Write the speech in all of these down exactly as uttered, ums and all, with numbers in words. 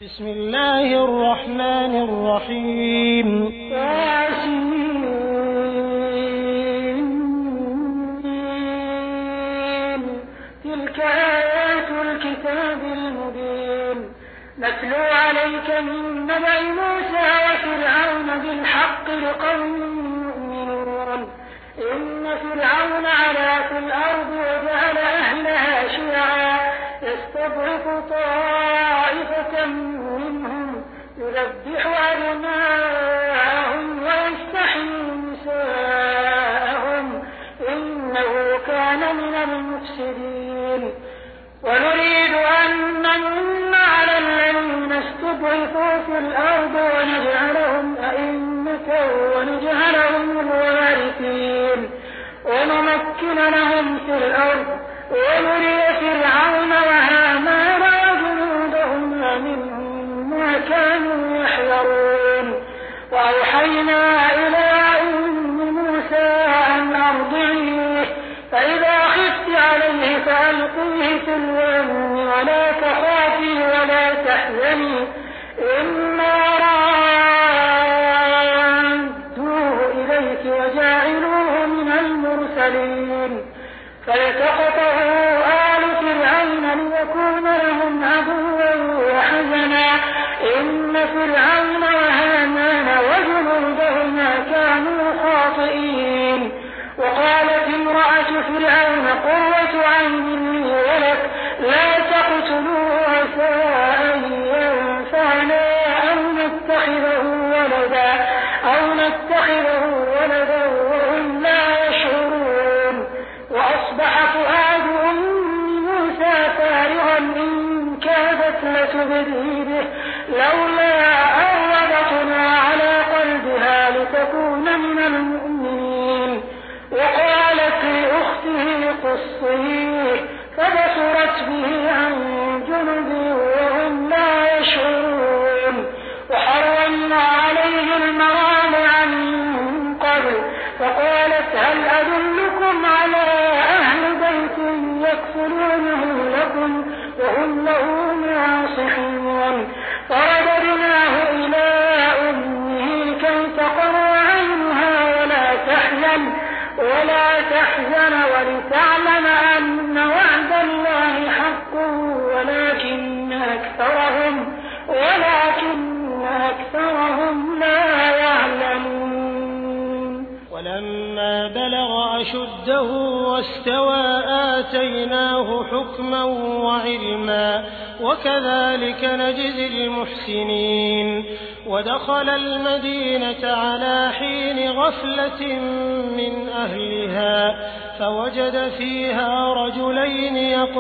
بسم الله الرحمن الرحيم. تلك آيات الكتاب المبين نتلو عليك من نبأ موسى وفرعون بالحق لقوم يؤمنون. إن فرعون علا في الأرض وجعل أهلها شيعا يستضعف طائفة منهم يذبح أبناءهم ويستحيي نساءهم إنه كان من المفسدين. ونريد أن نمن على الذين استضعفوا في الأرض ونجعلهم أئمة ونجعلهم الوارثين ونمكن لهم في الأرض ونري فرعون وهامان وجنودهما منهم ما كانوا يحذرون. وأوحينا إلى أم موسى أن أرضعيه فإذا خفت عليه فألقيه في اليم ولا تخافي ولا تحزني إنا رادوه إليك وجاعلوه من المرسلين. فالتقطه آل فرعون ليكون لهم عدوا وحزنا إن فرعون وهامان وجنودهما كانوا خاطئين. وقالت امرأة فرعون قرة عين لي ولك لا تقتلوه عسى أن ينفعنا أو نتخذه ولدا أو نتخذه ولدا وهم لا يشعرون. وأصبح فؤاد أم موسى فارغا إن كادت لتبدي به لولا أن ربطنا على قلبها لتكون من المؤمنين. وقالت لأخته قصيه فبصرت به عن جنب وهم لا يشعرون. وحرمنا عليه المراضع من قبل فقالت هل أدلكم على أهل بيت يكفلونه لكم وهم له ناصحون. فرددناه إلى أمه كي تقر عينها ولا تحزن ولا تحزن ولتعلم أن وعد الله حق ولكن أكثرهم ولكن أكثرهم لا يعلمون. ولما بلغ أشده واستوى آتيناه حكما وعلما وكذلك نجزي المحسنين. ودخل المدينة على حين غفلة من أهلها فوجد فيها رجلين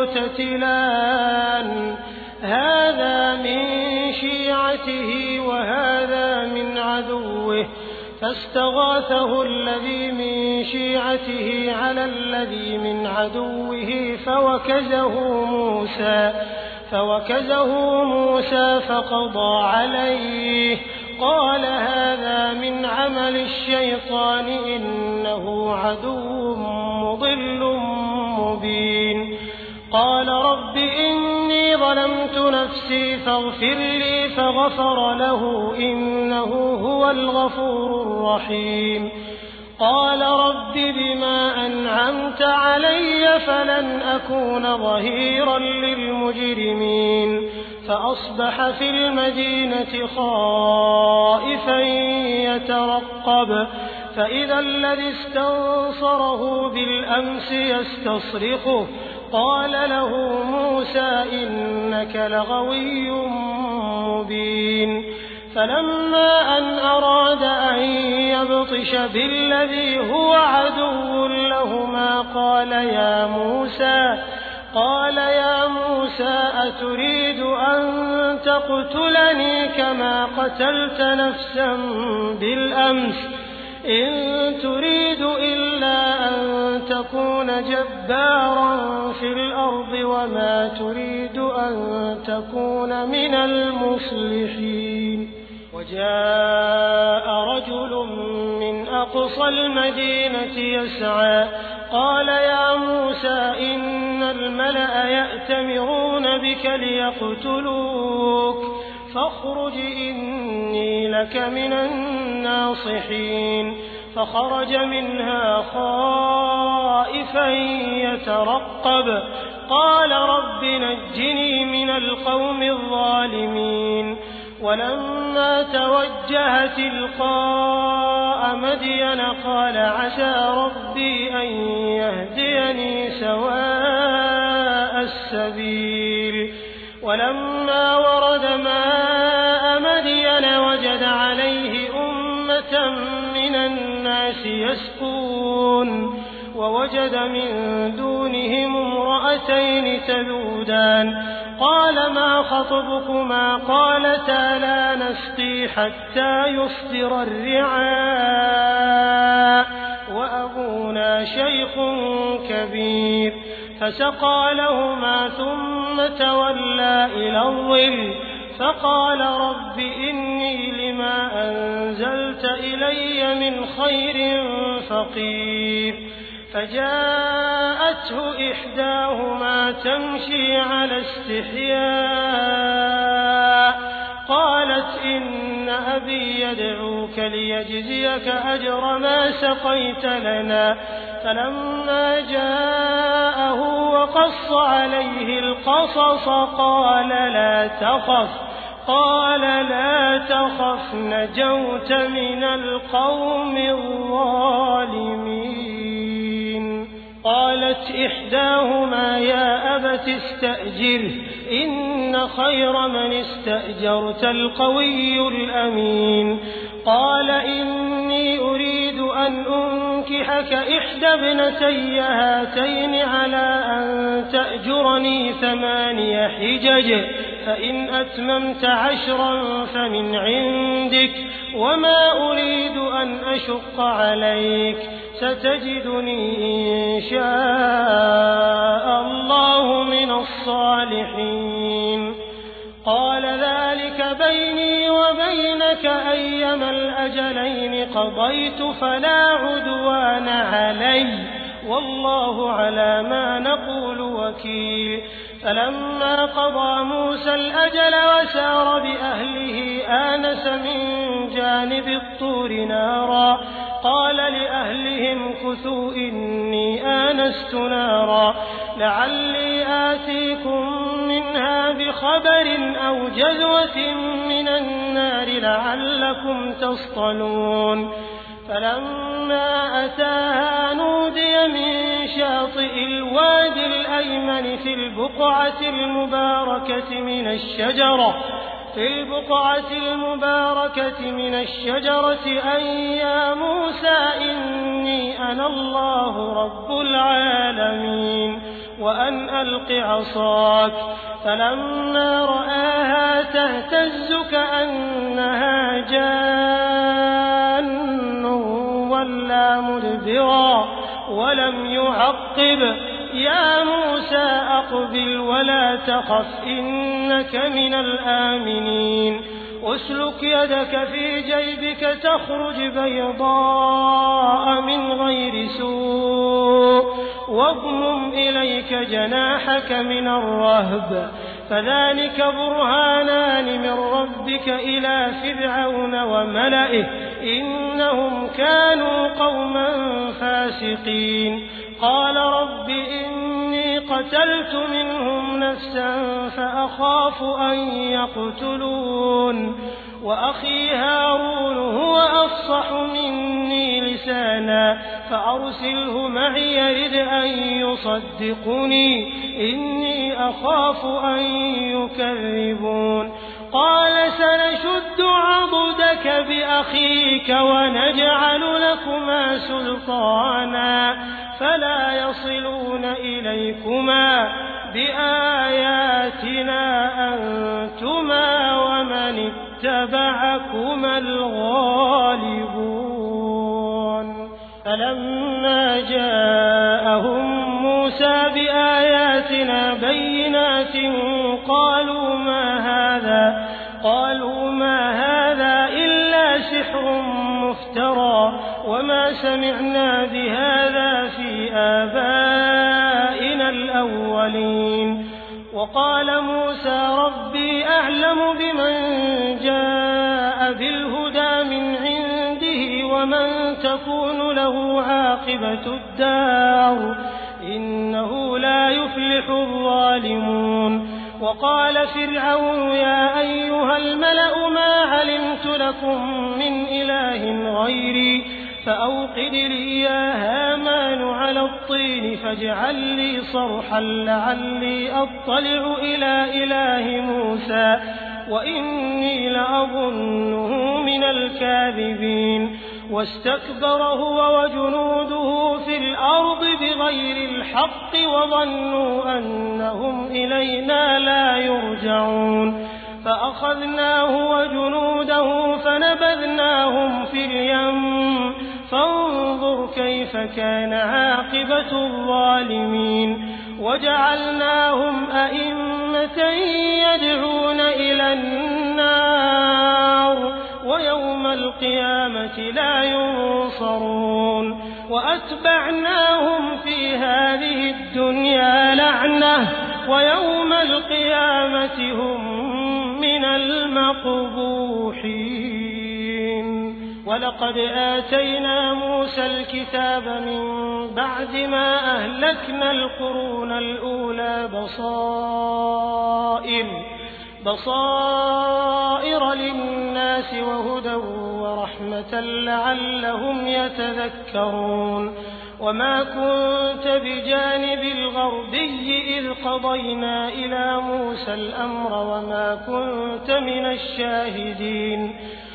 يقتتلان هذا من شيعته وهذا من عدوه فاستغاثه الذي من شيعته على الذي من عدوه فوكزه موسى فوكزه موسى فقضى عليه قال هذا من عمل الشيطان إنه عدو مضل مبين. قال رب إني ظلمت نفسي فاغفر لي فغفر له إنه هو الغفور الرحيم. قال رب بما أنعمت علي فلن أكون ظهيرا للمجرمين. فأصبح في المدينة خائفا يترقب فإذا الذي استنصره بالأمس يستصرخه قال له موسى إنك لغوي مبين. فلما أن أراد أن يبطش بالذي هو عدو لهما قال يا موسى قال يا موسى أتريد أن تقتلني كما قتلت نفسا بالأمس إن تريد إلا أن تكون جبارا في الأرض وما تريد أن تكون من المصلحين. وجاء رجل من أقصى المدينة يسعى قال يا موسى إن الملأ يأتمرون بك ليقتلوك فاخرج إني لك من الناصحين فخرج منها خائفا يترقب قال رب نجني من القوم الظالمين ولما توجه تلقاء مدين قال عسى ربي أن يهديني سواء السبيل ولما ورد ماء مدين وجد عليه أمة من الناس يسقون ووجد من دونهم امرأتين تذودان قال ما خطبكما قالتا لا نسقي حتى يصدر الرعاء وأبونا شيخ كبير فسقى لهما ثم تولى إلى الظل فقال رب إني لما أنزلت إلي من خير فقير فجاءته إحداهما تمشي على استحياء قالت إن أبي يدعوك ليجزيك أجر ما سقيت لنا فلما جاءه وقص عليه القصص قال لا تخف قال لا تخف نجوت من القوم الظالمين قالت إحداهما يا أبت استأجره إن خير من استأجرت القوي الأمين قال إني أريد أن أنكحك إحدى ابنتي هاتين على أن تأجرني ثماني حجج فإن أتممت عشرا فمن عندك وما أريد أن أشق عليك ستجدني إن شاء الله من الصالحين قال ذلك بيني وبينك أيما الأجلين قضيت فلا عدوان علي والله على ما نقول وكيل فلما قضى موسى الأجل وسار بأهله آنس من جانب الطور نارا قال لأهلهم كثوا إني آنست نارا لعلي آتيكم منها بخبر أو جذوة من النار لعلكم تصطلون فلما أتاها نودي من شاطئ الوادي الأيمن في البقعة المباركة من الشجرة في البقعة المباركة من الشجرة أن يا موسى إني أنا الله رب العالمين وأن ألق عصاك فلما رآها تهتز كأنها جان ولا مدبرا ولم يعقب يا موسى أقبل ولا تخف إنك من الآمنين أسلك يدك في جيبك تخرج بيضاء من غير سوء واضمم إليك جناحك من الرهب فذلك برهانان من ربك إلى فرعون وملئه إنهم كانوا قوما فاسقين قال رب إني قتلت منهم نفسا فأخاف أن يقتلون وأخي هارون هو أفصح مني لسانا فأرسله معي يرد أن يصدقني إني أخاف أن يكذبون قال سنشد عضدك بأخيك ونجعل لكما سلطانا فلا يصلون إليكما بآياتنا أنتما ومن اتبعكما الغالبون فلما جاءهم موسى بآياتنا بينات قالوا ما هذا قالوا ما هذا إلا سحر مفترى وما سمعنا بهذا في آبائنا الأولين وقال موسى ربي أعلم بمن بالهدى من عنده ومن تكون له عاقبة الدار إنه لا يفلح الظالمون. وقال فرعون يا أيها الملأ ما علمت لكم من إله غيري فأوقد لي يا هامان على الطين فاجعل لي صرحا لعلي أطلع إلى إله موسى وإني لأظنه من الكاذبين. واستكبر هو وجنوده في الأرض بغير الحق وظنوا أنهم إلينا لا يرجعون فأخذناه وجنوده فنبذناهم في اليم فانظر كيف كان عاقبة الظالمين. وجعلناهم أئمة يدعون إلى النار ويوم القيامة لا ينصرون. وأتبعناهم في هذه الدنيا لعنة ويوم القيامة هم من المقبوحين. ولقد آتينا موسى الكتاب من بعد ما أهلكنا القرون الأولى بصائر بصائر للناس وهدى ورحمة لعلهم يتذكرون. وما كنت بجانب الغربي إذ قضينا إلى موسى الأمر وما كنت من الشاهدين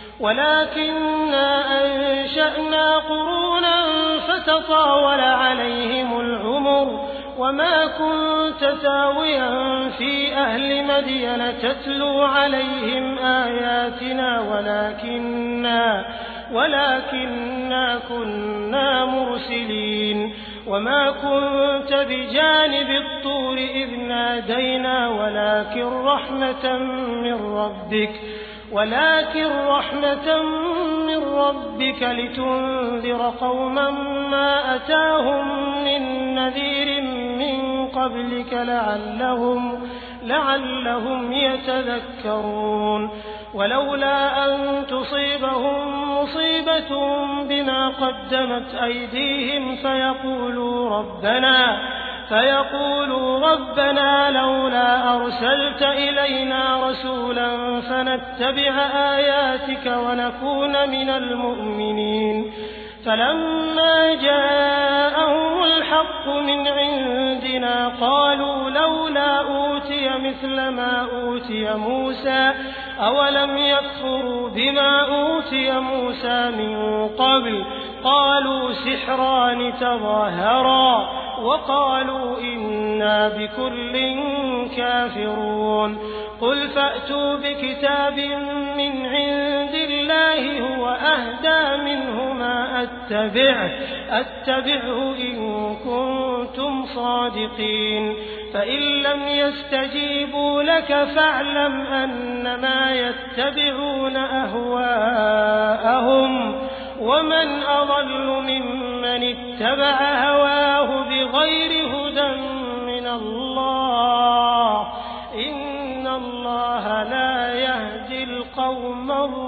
ولكننا أنشأنا قرونا فتطاول عليهم العمر وما كنت ثاويا في أهل مدين تتلو عليهم آياتنا ولكننا, ولكننا كنا مرسلين. وما كنت بجانب الطور إذ نادينا ولكن رحمة من ربك ولكن رحمة من ربك لتنذر قوما ما أتاهم من نذير من قبلك لعلهم, لعلهم يتذكرون. ولولا أن تصيبهم مصيبة بما قدمت أيديهم فيقولوا ربنا فيقولوا ربنا لولا أرسلت إلينا رسولا فنتبع آياتك ونكون من المؤمنين. فلما جاءهم الحق من عندنا قالوا لولا أوتي مثل ما أوتي موسى أولم يكفروا بما أوتي موسى من قبل قالوا سحران تظاهرا وقالوا إنا بكل كافرون. قل فأتوا بكتاب من عند الله هو أهدى منه ما أتبعه, أتبعه إن كنتم صادقين. فإن لم يستجيبوا لك فاعلم أنما يتبعون أهواءهم ومن أضل ممن اتبع هواه بغير هدى من الله إن الله لا يهدي القوم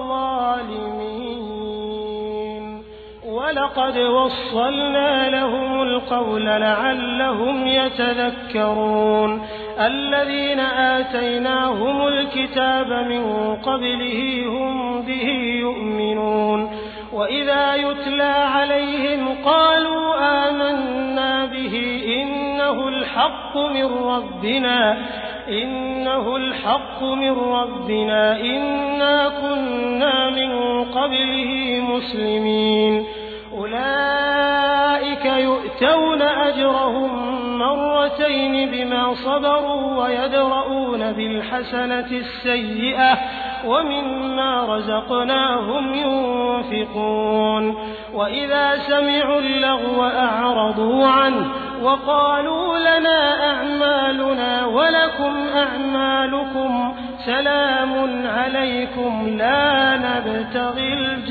الظالمين. ولقد وصلنا لهم القول لعلهم يتذكرون. الذين آتيناهم الكتاب من قبله هم به يؤمنون وإذا يتلى عليهم قالوا آمنا به إنه الحق من ربنا إنه الحق من ربنا إنا كنا من قبله مسلمين. أولئك يؤتون أجرهم مرتين بما صبروا ويدرؤون بالحسنة السيئة ومما رزقناهم ينفقون. وإذا سمعوا اللغو أعرضوا عنه وقالوا لنا أعمالنا ولكم أعمالكم سلام عليكم لا نبتغي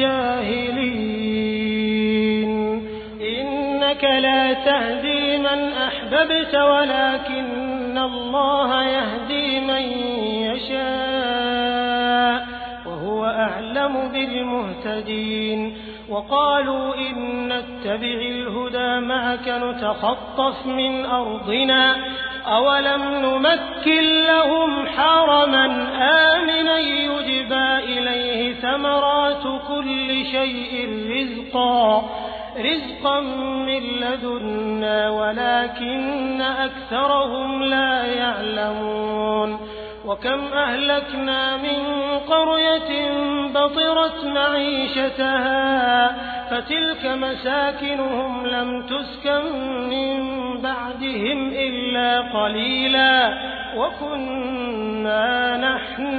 الجاهلين. إنك لا تهدي من أحببت ولكن الله يهدي من يشاء وهو أعلم أعلم بالمهتدين وقالوا إن نتبع الهدى معك نتخطف من أرضنا أولم نمكن لهم حرما آمنا يجبى إليه ثمرات كل شيء رزقا رزقا من لدنا ولكن أكثرهم لا يعلمون وكم أهلكنا من قرية بطرت معيشتها فتلك مساكنهم لم تسكن من بعدهم إلا قليلا وكنا نحن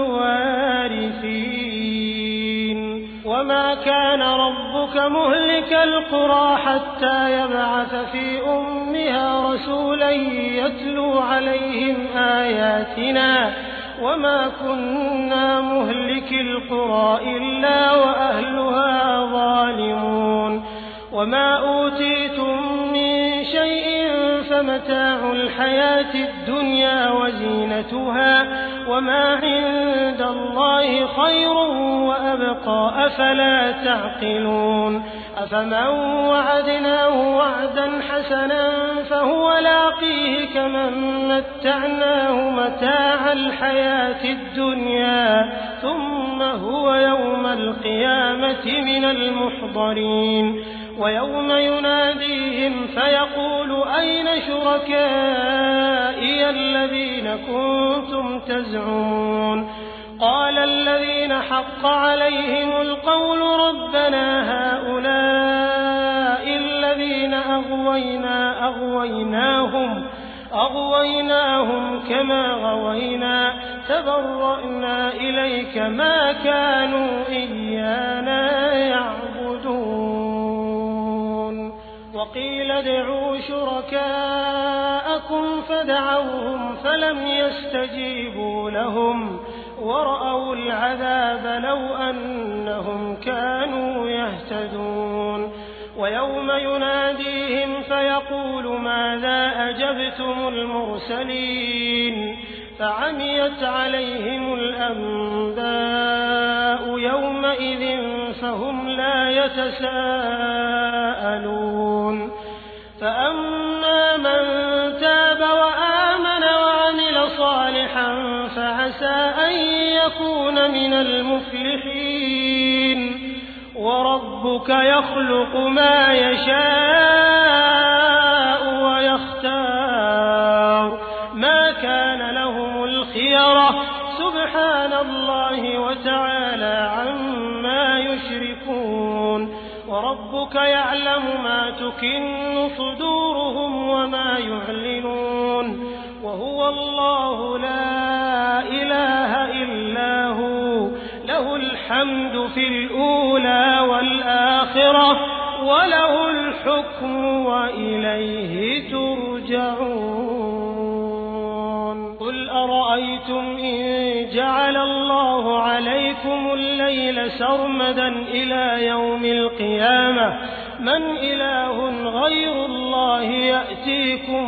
الوارثين وما كان ربك مهلك القرى حتى يبعث في أمها رسولا يتلو عليهم آياتنا وما كنا مهلك القرى إلا وأهلها ظالمون وما أوتيتم من شيء فمتاع الحياة الدنيا وزينتها وما عند الله خير وأبقى أفلا تعقلون أفمن وعدناه وعدا حسنا فهو لاقيه كمن متعناه متاع الحياة الدنيا ثم هو يوم القيامة من المحضرين ويوم يناديهم فيقول أين شركائي الذين كنتم تزعمون قال الذين حق عليهم القول ربنا هؤلاء الذين أغوينا أغويناهم أغويناهم كما غوينا تبرأنا إليك ما كانوا إيانا يعبدون وقيل ادعوا شركاءكم فدعوهم فلم يستجيبوا لهم ورأوا العذاب لو أنهم كانوا يهتدون ويوم يناديهم فيقول ماذا أجبتم المرسلين فعميت عليهم الأنباء يومئذ فهم لا يتساءلون فأما من تاب وآمن وعمل صالحا فعسى أن يكون من المفلحين وربك يخلق ما يشاء ويختار ما كان لهم الخيرة سبحان الله وتعالى عما يشركون وربك يعلم ما تكن صدورهم وما يعلنون وهو الله لا إله إلا هو له الحمد في الأولى والآخرة وله الحكم وإليه ترجعون قل أرأيتم إن جعل الله عليكم الليل سرمدا إلى يوم القيامة من إله غير الله يأتيكم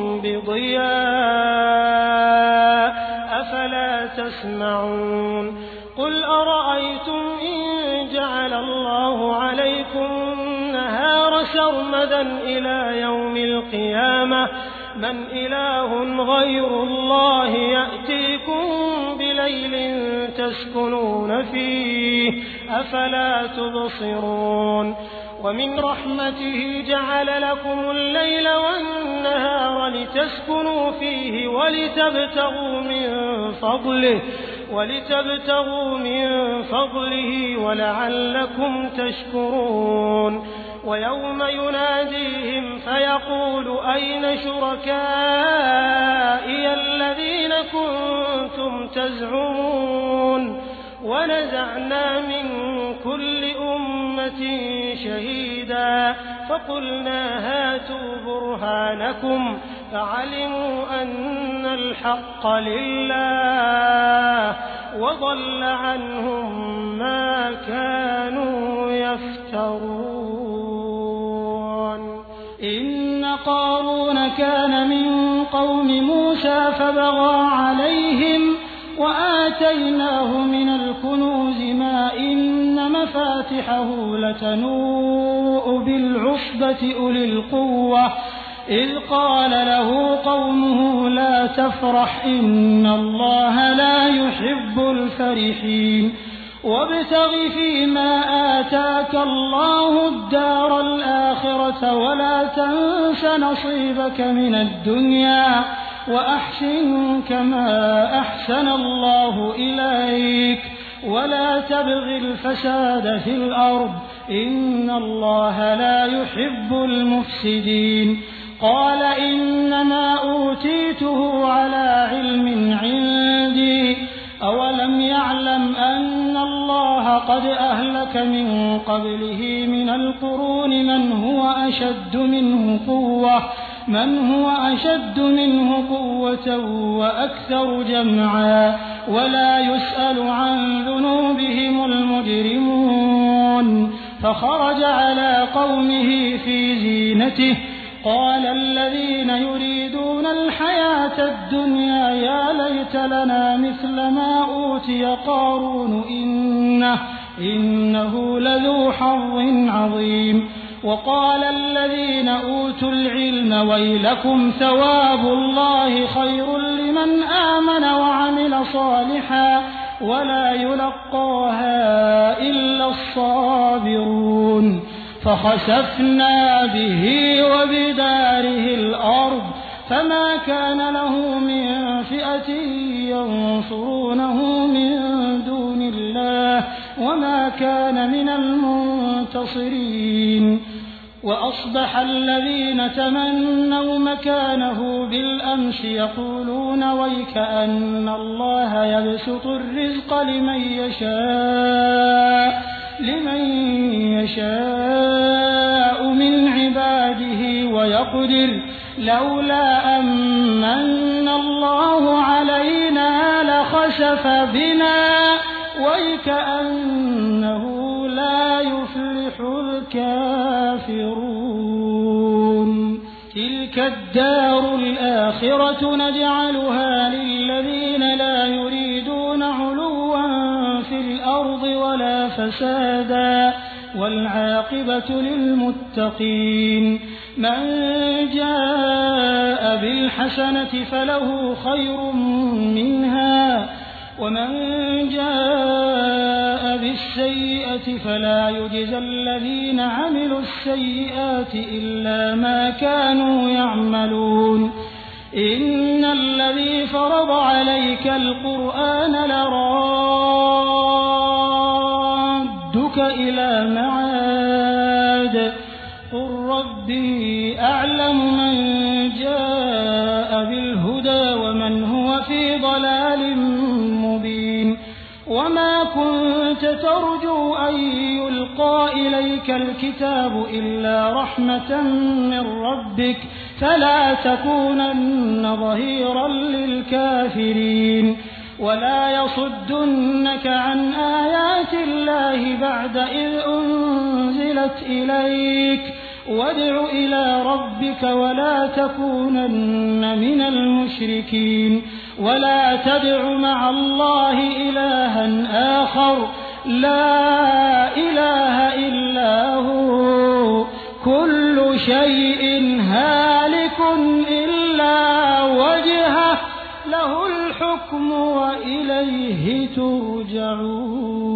بضياء أفلا تسمعون قل أرأيتم إن جعل الله عليكم النهار سرمدا إلى يوم القيامة من إله غير الله يأتيكم بليل تسكنون فيه أفلا تبصرون ومن رحمته جعل لكم الليل والنهار لتسكنوا فيه ولتبتغوا من فضله ولتبتغوا من فضله ولعلكم تشكرون ويوم يناديهم فيقول أين شركائي الذين كنتم تزعمون ونزعنا من كل أمة شهيدا فقلنا هاتوا برهانكم فعلموا أن الحق لله وضل عنهم ما كانوا يفترون إن قارون كان من قوم موسى فبغى عليهم وآتيناه من الكنوز ما إن مفاتحه لتنوء بالعصبة أولي القوة إذ قال له قومه لا تفرح إن الله لا يحب الفرحين وابتغ فيما آتاك الله الدار الآخرة ولا تنس نصيبك من الدنيا وأحسن كما أحسن الله إليك ولا تبغ الفساد في الأرض إن الله لا يحب المفسدين قال إنما أوتيته على علم عندي أولم يعلم أن الله قد أهلك من قبله من القرون من هو أشد منه قوة من هو أشد منه قوة وأكثر جمعا ولا يسأل عن ذنوبهم المجرمون فخرج على قومه في زينته قال الذين يريدون الحياة الدنيا يا ليت لنا مثل ما أوتي قارون إنه, إنه لذو حظ عظيم وقال الذين أوتوا العلم ويلكم ثواب الله خير لمن آمن وعمل صالحا ولا يلقاها إلا الصابرون فخسفنا به وبداره الأرض فما كان له من فئة ينصرونه من دون الله وما كان من المنتصرين وأصبح الذين تمنوا مكانه بالأمس يقولون ويكأن الله يبسط الرزق لمن يشاء لمن يشاء من عباده ويقدر لولا أمن الله علينا لخسف بنا ويكأنه لا يفلح الكافرون تلك الدار الآخرة نجعلها للذين لا يريدون علوا في الأرض ولا فسادا والعاقبة للمتقين من جاء بالحسنة فله خير منها ومن جاء بالسيئة فلا يجزى الذين عملوا السيئات إلا ما كانوا يعملون إن الذي فرض عليك القرآن لرادك إلى معاد قل ربي أعلم من جاء بالهدى ومن هو في ضلال مبين وما كنت ترجو أن يلقى إليك الكتاب إلا رحمة من ربك فلا تكونن ظهيرا للكافرين ولا يصدنك عن آيات الله بعد إذ أنزلت إليك وادع إلى ربك ولا تكونن من المشركين ولا تدع مع الله إلها آخر لا إله إلا هو كل شيء هالك إلا وجهه له الحكم وإليه ترجعون